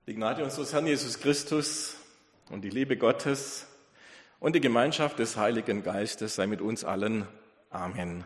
Die Gnade unseres Herrn Jesus Christus und die Liebe Gottes und die Gemeinschaft des Heiligen Geistes sei mit uns allen. Amen.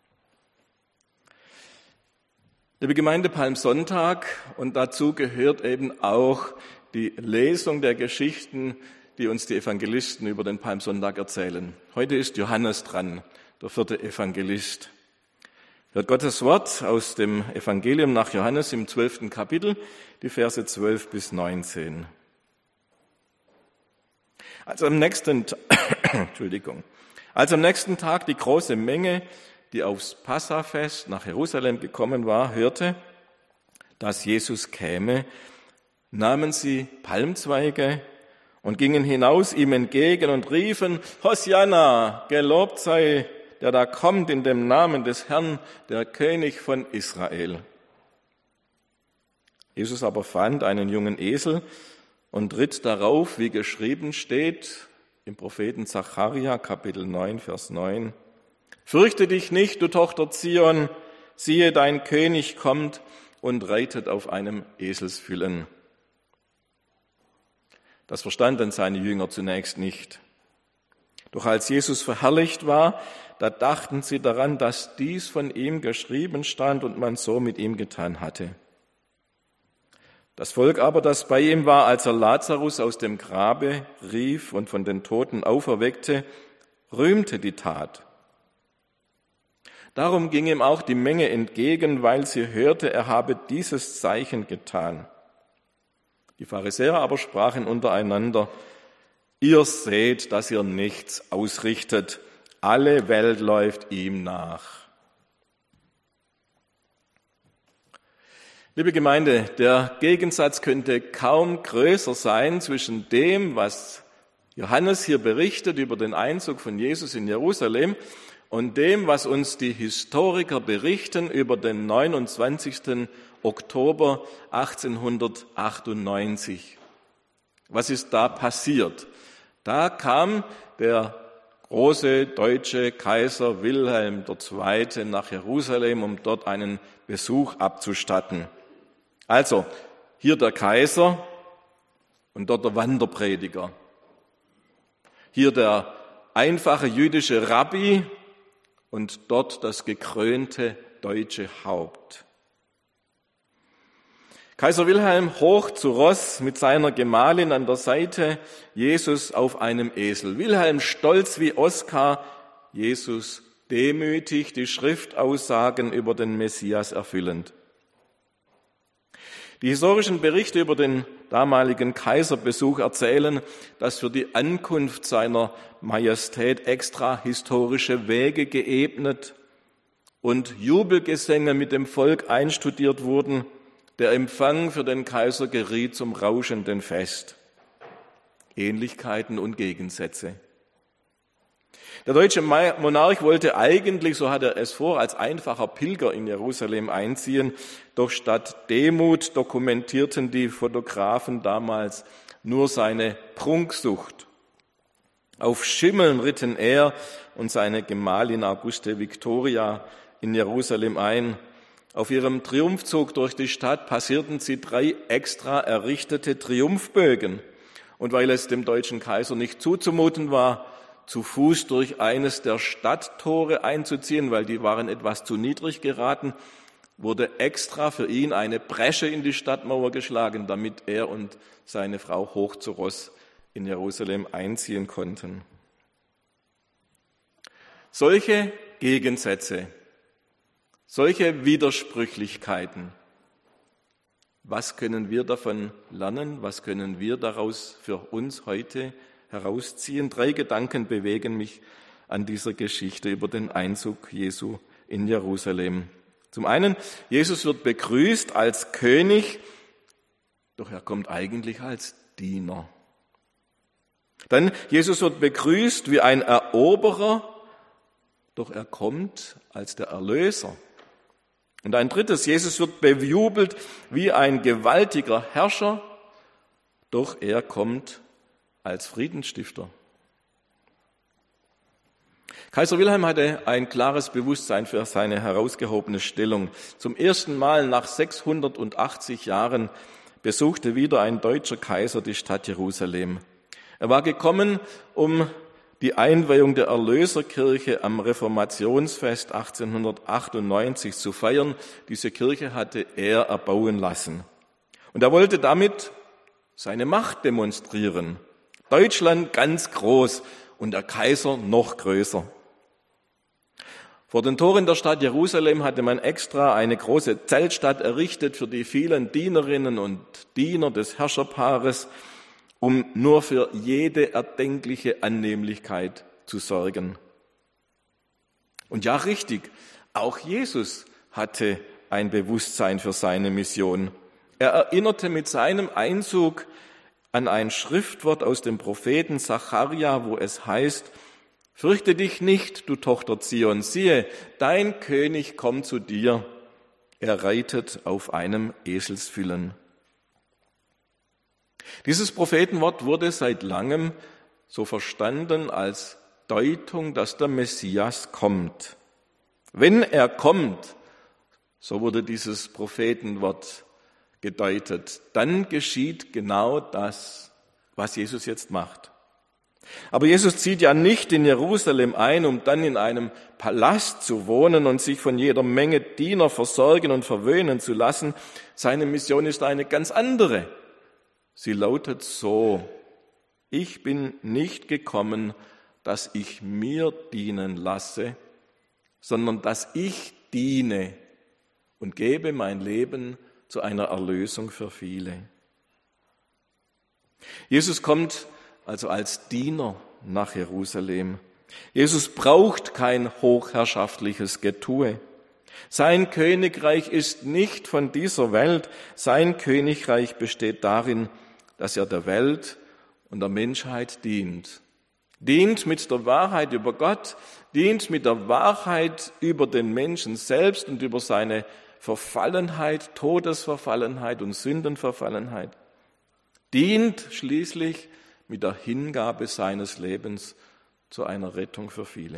Liebe Gemeinde, Palmsonntag, und dazu gehört eben auch die Lesung der Geschichten, die uns die Evangelisten über den Palmsonntag erzählen. Heute ist Johannes dran, der 4. Evangelist. Hört Gottes Wort aus dem Evangelium nach Johannes im 12. Kapitel, die Verse 12 bis 19. Als am nächsten Tag die große Menge, die aufs Passafest nach Jerusalem gekommen war, hörte, dass Jesus käme, nahmen sie Palmzweige und gingen hinaus ihm entgegen und riefen: Hosianna, gelobt sei, der da kommt in dem Namen des Herrn, der König von Israel. Jesus aber fand einen jungen Esel und ritt darauf, wie geschrieben steht im Propheten Sacharja, Kapitel 9, Vers 9. Fürchte dich nicht, du Tochter Zion, siehe, dein König kommt und reitet auf einem Eselsfüllen. Das verstanden seine Jünger zunächst nicht. Doch als Jesus verherrlicht war, da dachten sie daran, dass dies von ihm geschrieben stand und man so mit ihm getan hatte. Das Volk aber, das bei ihm war, als er Lazarus aus dem Grabe rief und von den Toten auferweckte, rühmte die Tat. Darum ging ihm auch die Menge entgegen, weil sie hörte, er habe dieses Zeichen getan. Die Pharisäer aber sprachen untereinander: Ihr seht, dass ihr nichts ausrichtet. Alle Welt läuft ihm nach. Liebe Gemeinde, der Gegensatz könnte kaum größer sein zwischen dem, was Johannes hier berichtet über den Einzug von Jesus in Jerusalem, und dem, was uns die Historiker berichten über den 29. Oktober 1898. Was ist da passiert? Da kam der große deutsche Kaiser Wilhelm II. Nach Jerusalem, um dort einen Besuch abzustatten. Also, hier der Kaiser und dort der Wanderprediger. Hier der einfache jüdische Rabbi und dort das gekrönte deutsche Haupt. Kaiser Wilhelm hoch zu Ross mit seiner Gemahlin an der Seite, Jesus auf einem Esel. Wilhelm stolz wie Oskar, Jesus demütig, die Schriftaussagen über den Messias erfüllend. Die historischen Berichte über den damaligen Kaiserbesuch erzählen, dass für die Ankunft seiner Majestät extra historische Wege geebnet und Jubelgesänge mit dem Volk einstudiert wurden. Der Empfang für den Kaiser geriet zum rauschenden Fest. Ähnlichkeiten und Gegensätze. Der deutsche Monarch wollte eigentlich, so hat er es vor, als einfacher Pilger in Jerusalem einziehen, doch statt Demut dokumentierten die Fotografen damals nur seine Prunksucht. Auf Schimmeln ritten er und seine Gemahlin Auguste Victoria in Jerusalem ein. Auf ihrem Triumphzug durch die Stadt passierten sie 3 extra errichtete Triumphbögen. Und weil es dem deutschen Kaiser nicht zuzumuten war, zu Fuß durch eines der Stadttore einzuziehen, weil die waren etwas zu niedrig geraten, wurde extra für ihn eine Bresche in die Stadtmauer geschlagen, damit er und seine Frau hoch zu Ross in Jerusalem einziehen konnten. Solche Gegensätze, solche Widersprüchlichkeiten, was können wir davon lernen? Was können wir daraus für uns heute herausziehen? 3 Gedanken bewegen mich an dieser Geschichte über den Einzug Jesu in Jerusalem. Zum einen, Jesus wird begrüßt als König, doch er kommt eigentlich als Diener. Dann, Jesus wird begrüßt wie ein Eroberer, doch er kommt als der Erlöser. Und ein drittes, Jesus wird bejubelt wie ein gewaltiger Herrscher, doch er kommt als Friedensstifter. Kaiser Wilhelm hatte ein klares Bewusstsein für seine herausgehobene Stellung. Zum ersten Mal nach 680 Jahren besuchte wieder ein deutscher Kaiser die Stadt Jerusalem. Er war gekommen, um die Einweihung der Erlöserkirche am Reformationsfest 1898 zu feiern. Diese Kirche hatte er erbauen lassen. Und er wollte damit seine Macht demonstrieren. Deutschland ganz groß und der Kaiser noch größer. Vor den Toren der Stadt Jerusalem hatte man extra eine große Zeltstadt errichtet für die vielen Dienerinnen und Diener des Herrscherpaares, um nur für jede erdenkliche Annehmlichkeit zu sorgen. Und ja, richtig, auch Jesus hatte ein Bewusstsein für seine Mission. Er erinnerte mit seinem Einzug an ein Schriftwort aus dem Propheten Sacharja, wo es heißt: Fürchte dich nicht, du Tochter Zion, siehe, dein König kommt zu dir, er reitet auf einem Eselsfüllen. Dieses Prophetenwort wurde seit langem so verstanden als Deutung, dass der Messias kommt. Wenn er kommt, so wurde dieses Prophetenwort gedeutet, dann geschieht genau das, was Jesus jetzt macht. Aber Jesus zieht ja nicht in Jerusalem ein, um dann in einem Palast zu wohnen und sich von jeder Menge Diener versorgen und verwöhnen zu lassen. Seine Mission ist eine ganz andere. Sie lautet so: Ich bin nicht gekommen, dass ich mir dienen lasse, sondern dass ich diene und gebe mein Leben zu einer Erlösung für viele. Jesus kommt also als Diener nach Jerusalem. Jesus braucht kein hochherrschaftliches Getue. Sein Königreich ist nicht von dieser Welt. Sein Königreich besteht darin, dass er der Welt und der Menschheit dient. Dient mit der Wahrheit über Gott, dient mit der Wahrheit über den Menschen selbst und über seine Verfallenheit, Todesverfallenheit und Sündenverfallenheit. Dient schließlich mit der Hingabe seines Lebens zu einer Rettung für viele.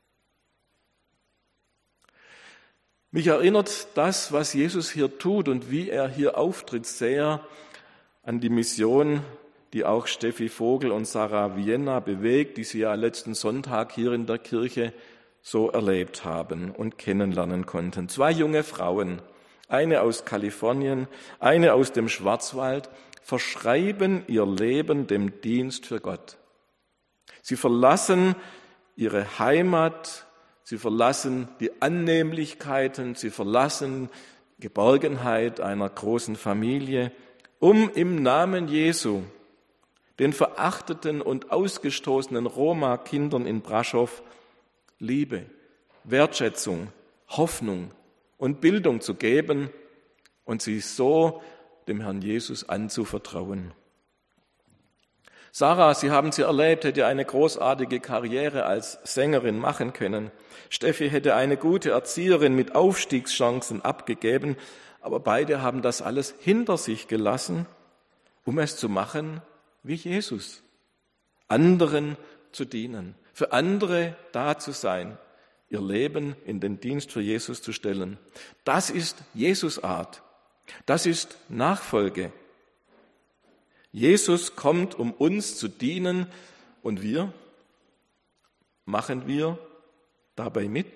Mich erinnert das, was Jesus hier tut und wie er hier auftritt, sehr an die Mission, die auch Steffi Vogel und Sarah Vienna bewegt, die sie ja letzten Sonntag hier in der Kirche so erlebt haben und kennenlernen konnten. 2 junge Frauen, eine aus Kalifornien, eine aus dem Schwarzwald, verschreiben ihr Leben dem Dienst für Gott. Sie verlassen ihre Heimat, sie verlassen die Annehmlichkeiten, sie verlassen Geborgenheit einer großen Familie, um im Namen Jesu den verachteten und ausgestoßenen Roma-Kindern in Braschow Liebe, Wertschätzung, Hoffnung und Bildung zu geben und sie so dem Herrn Jesus anzuvertrauen. Sarah, Sie haben sie erlebt, hätte eine großartige Karriere als Sängerin machen können. Steffi hätte eine gute Erzieherin mit Aufstiegschancen abgegeben, aber beide haben das alles hinter sich gelassen, um es zu machen wie Jesus, anderen zu dienen, für andere da zu sein, ihr Leben in den Dienst für Jesus zu stellen. Das ist Jesus-Art. Das ist Nachfolge. Jesus kommt, um uns zu dienen, und machen wir dabei mit?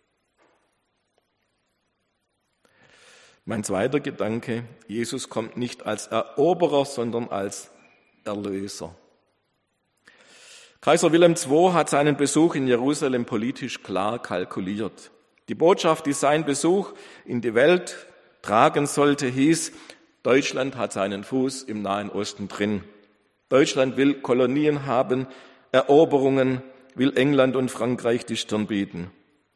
Mein zweiter Gedanke: Jesus kommt nicht als Eroberer, sondern als Erlöser. Kaiser Wilhelm II hat seinen Besuch in Jerusalem politisch klar kalkuliert. Die Botschaft, die sein Besuch in die Welt tragen sollte, hieß: Deutschland hat seinen Fuß im Nahen Osten drin. Deutschland will Kolonien haben, Eroberungen, will England und Frankreich die Stirn bieten.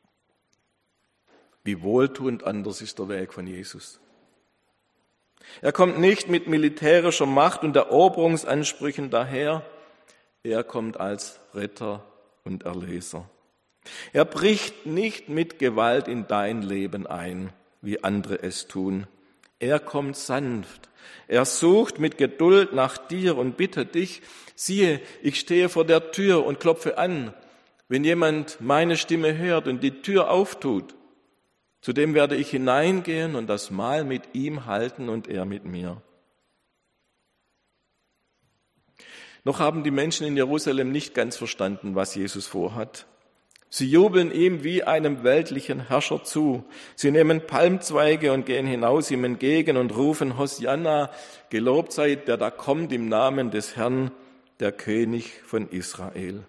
Wie wohltuend anders ist der Weg von Jesus. Er kommt nicht mit militärischer Macht und Eroberungsansprüchen daher, er kommt als Retter und Erlöser. Er bricht nicht mit Gewalt in dein Leben ein, wie andere es tun. Er kommt sanft. Er sucht mit Geduld nach dir und bittet dich: Siehe, ich stehe vor der Tür und klopfe an. Wenn jemand meine Stimme hört und die Tür auftut, zu dem werde ich hineingehen und das Mahl mit ihm halten und er mit mir. Noch haben die Menschen in Jerusalem nicht ganz verstanden, was Jesus vorhat. Sie jubeln ihm wie einem weltlichen Herrscher zu. Sie nehmen Palmzweige und gehen hinaus ihm entgegen und rufen, Hosianna, gelobt sei, der da kommt im Namen des Herrn, der König von Israel.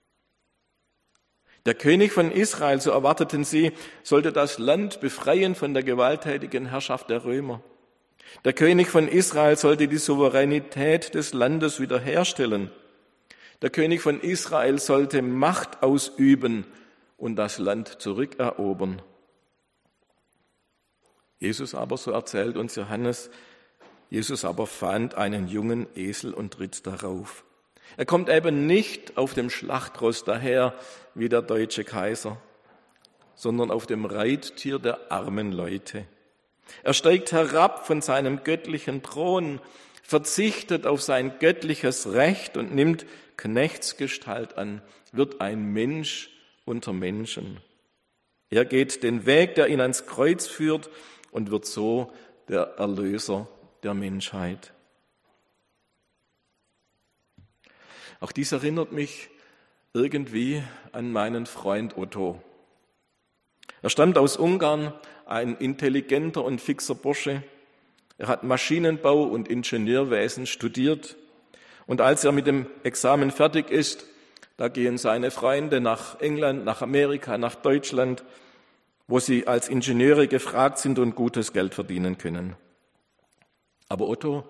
Der König von Israel, so erwarteten sie, sollte das Land befreien von der gewalttätigen Herrschaft der Römer. Der König von Israel sollte die Souveränität des Landes wiederherstellen. Der König von Israel sollte Macht ausüben und das Land zurückerobern. Jesus aber, so erzählt uns Johannes, Jesus aber fand einen jungen Esel und ritt darauf. Er kommt eben nicht auf dem Schlachtross daher wie der deutsche Kaiser, sondern auf dem Reittier der armen Leute. Er steigt herab von seinem göttlichen Thron, verzichtet auf sein göttliches Recht und nimmt Knechtsgestalt an, wird ein Mensch unter Menschen. Er geht den Weg, der ihn ans Kreuz führt und wird so der Erlöser der Menschheit. Auch dies erinnert mich irgendwie an meinen Freund Otto. Er stammt aus Ungarn, ein intelligenter und fixer Bursche. Er hat Maschinenbau und Ingenieurwesen studiert. Und als er mit dem Examen fertig ist, da gehen seine Freunde nach England, nach Amerika, nach Deutschland, wo sie als Ingenieure gefragt sind und gutes Geld verdienen können. Aber Otto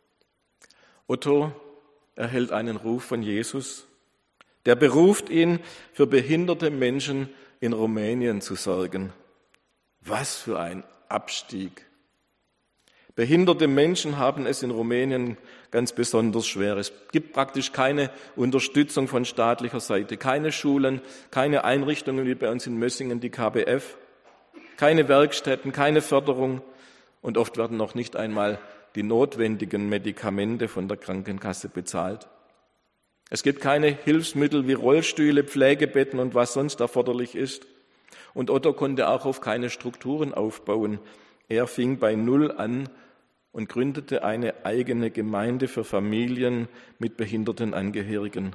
erhält einen Ruf von Jesus. Der beruft ihn, für behinderte Menschen in Rumänien zu sorgen. Was für ein Abstieg! Behinderte Menschen haben es in Rumänien ganz besonders schwer. Es gibt praktisch keine Unterstützung von staatlicher Seite, keine Schulen, keine Einrichtungen wie bei uns in Mössingen, die KBF, keine Werkstätten, keine Förderung und oft werden noch nicht einmal die notwendigen Medikamente von der Krankenkasse bezahlt. Es gibt keine Hilfsmittel wie Rollstühle, Pflegebetten und was sonst erforderlich ist. Und Otto konnte auch auf keine Strukturen aufbauen. Er fing bei Null an und gründete eine eigene Gemeinde für Familien mit behinderten Angehörigen.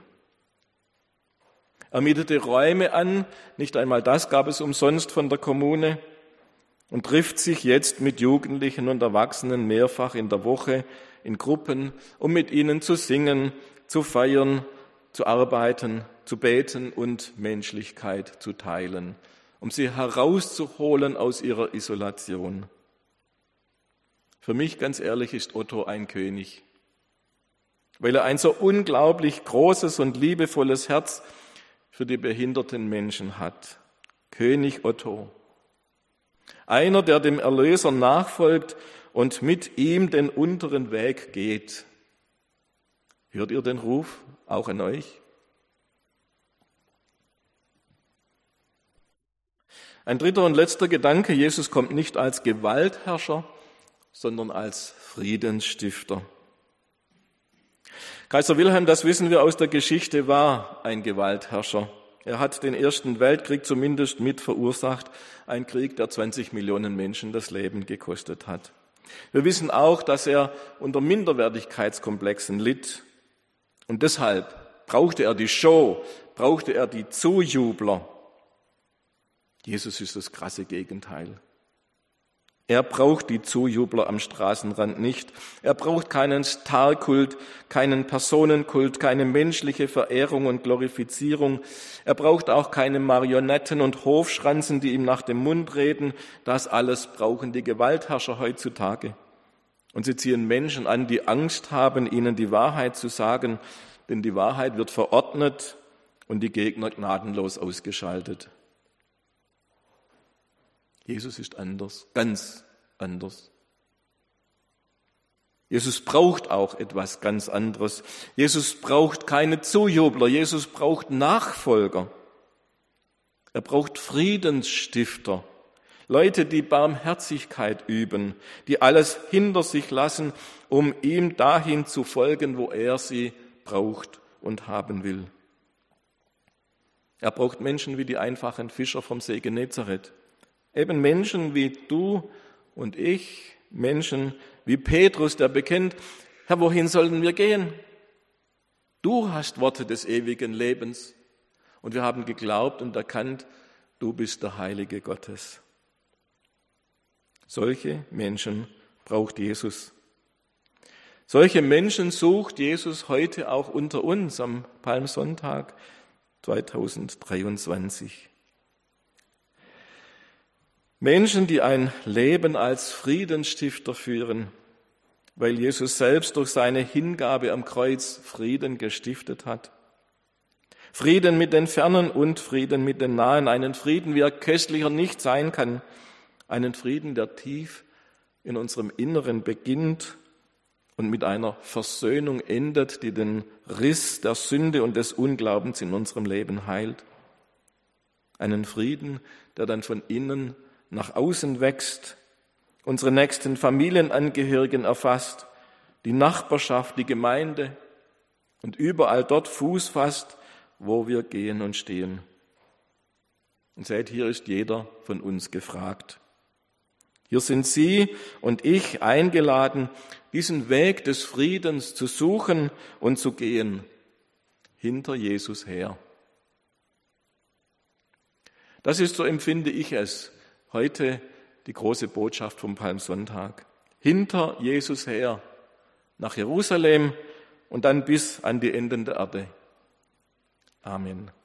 Er mietete Räume an, nicht einmal das gab es umsonst von der Kommune, und trifft sich jetzt mit Jugendlichen und Erwachsenen mehrfach in der Woche in Gruppen, um mit ihnen zu singen, zu feiern, zu arbeiten, zu beten und Menschlichkeit zu teilen, um sie herauszuholen aus ihrer Isolation. Für mich, ganz ehrlich, ist Otto ein König, weil er ein so unglaublich großes und liebevolles Herz für die behinderten Menschen hat. König Otto. Einer, der dem Erlöser nachfolgt und mit ihm den unteren Weg geht. Hört ihr den Ruf auch an euch? Ein dritter und letzter Gedanke: Jesus kommt nicht als Gewaltherrscher, sondern als Friedensstifter. Kaiser Wilhelm, das wissen wir aus der Geschichte, war ein Gewaltherrscher. Er hat den Ersten Weltkrieg zumindest mit verursacht, ein Krieg, der 20 Millionen Menschen das Leben gekostet hat. Wir wissen auch, dass er unter Minderwertigkeitskomplexen litt. Und deshalb brauchte er die Show, brauchte er die Zujubler. Jesus ist das krasse Gegenteil. Er braucht die Zujubler am Straßenrand nicht. Er braucht keinen Starkult, keinen Personenkult, keine menschliche Verehrung und Glorifizierung. Er braucht auch keine Marionetten und Hofschranzen, die ihm nach dem Mund reden. Das alles brauchen die Gewaltherrscher heutzutage. Und sie ziehen Menschen an, die Angst haben, ihnen die Wahrheit zu sagen, denn die Wahrheit wird verordnet und die Gegner gnadenlos ausgeschaltet. Jesus ist anders, ganz anders. Jesus braucht auch etwas ganz anderes. Jesus braucht keine Zujubler, Jesus braucht Nachfolger. Er braucht Friedensstifter, Leute, die Barmherzigkeit üben, die alles hinter sich lassen, um ihm dahin zu folgen, wo er sie braucht und haben will. Er braucht Menschen wie die einfachen Fischer vom See Genezareth. Eben Menschen wie du und ich, Menschen wie Petrus, der bekennt: Herr, wohin sollen wir gehen? Du hast Worte des ewigen Lebens. Und wir haben geglaubt und erkannt, du bist der Heilige Gottes. Solche Menschen braucht Jesus. Solche Menschen sucht Jesus heute auch unter uns am Palmsonntag 2023. Menschen, die ein Leben als Friedensstifter führen, weil Jesus selbst durch seine Hingabe am Kreuz Frieden gestiftet hat. Frieden mit den Fernen und Frieden mit den Nahen, einen Frieden, wie er köstlicher nicht sein kann, einen Frieden, der tief in unserem Inneren beginnt und mit einer Versöhnung endet, die den Riss der Sünde und des Unglaubens in unserem Leben heilt. Einen Frieden, der dann von innen nach außen wächst, unsere nächsten Familienangehörigen erfasst, die Nachbarschaft, die Gemeinde und überall dort Fuß fasst, wo wir gehen und stehen. Und seht, hier ist jeder von uns gefragt. Hier sind Sie und ich eingeladen, diesen Weg des Friedens zu suchen und zu gehen, hinter Jesus her. Das ist, so empfinde ich es, heute die große Botschaft vom Palmsonntag. Hinter Jesus her, nach Jerusalem und dann bis an die Enden der Erde. Amen.